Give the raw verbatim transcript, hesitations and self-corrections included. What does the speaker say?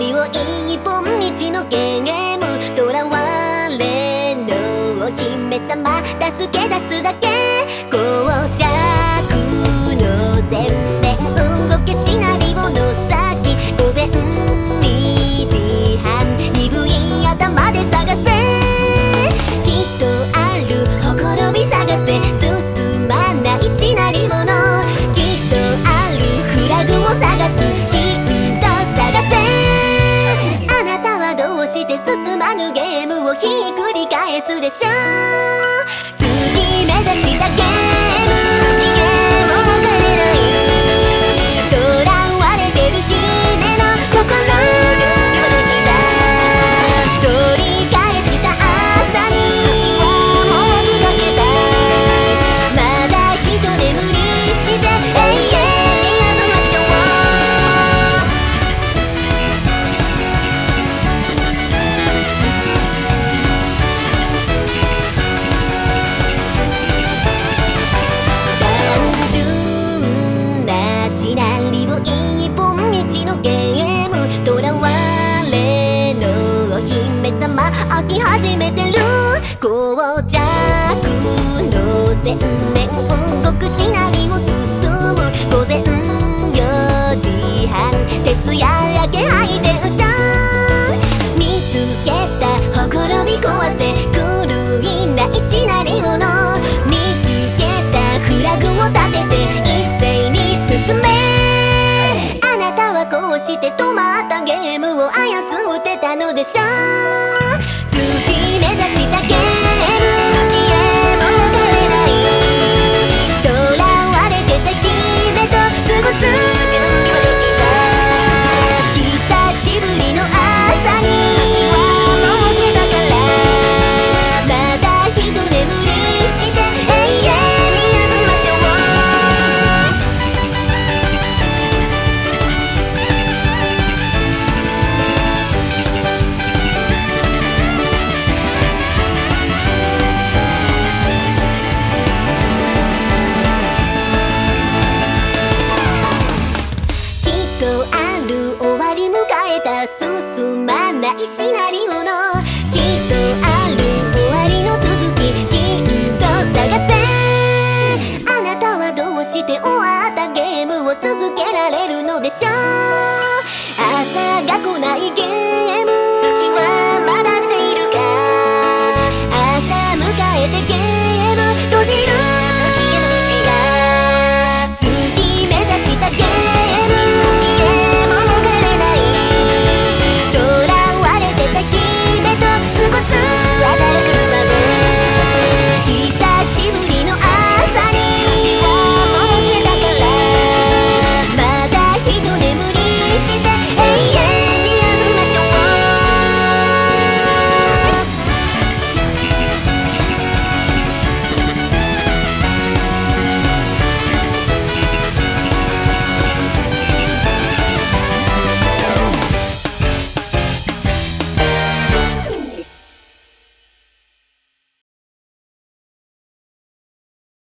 りを一本道のゲーム、とらわれのお姫様、助け出すだけ膠着の洗面、動けシナリオの先、午前にじはん、鈍い頭で探せ、きっとあるほころび探せ、進まないシナリオのきっとあるフラグを探す、ヒント探せ。あなたはどうして進まぬゲームをひっくり返すでしょう。次目指したゲーム、逃げも分かれない、囚われてる姫の心に取り返した朝にはもう見かけた、まだ一眠りして永遠やめましょう。単純なシナリオ、一本道のゲーム、とらわれのお姫様、飽き始めてる膠着の洗面、動くシナリオ進む、午前よじはん、徹夜明けハイテンション、見つけたほころび壊せ、狂いないシナリオの見つけたフラグを立てて一斉に進め。あなたはこうして止まったゲームを操ってたのでしょう。次目指したゲーム、消えも分かれない、囚われてた姫と過ごす準備はできた、久しぶりの朝にはもうけたから、まだ一眠りして永遠にやめましょう。きっとある終わり迎えた進まないシナリオのきっとある終わりの続き、ヒント探せ。あなたはどうして終わったゲームを続けられるのでしょう。朝が来ないゲーム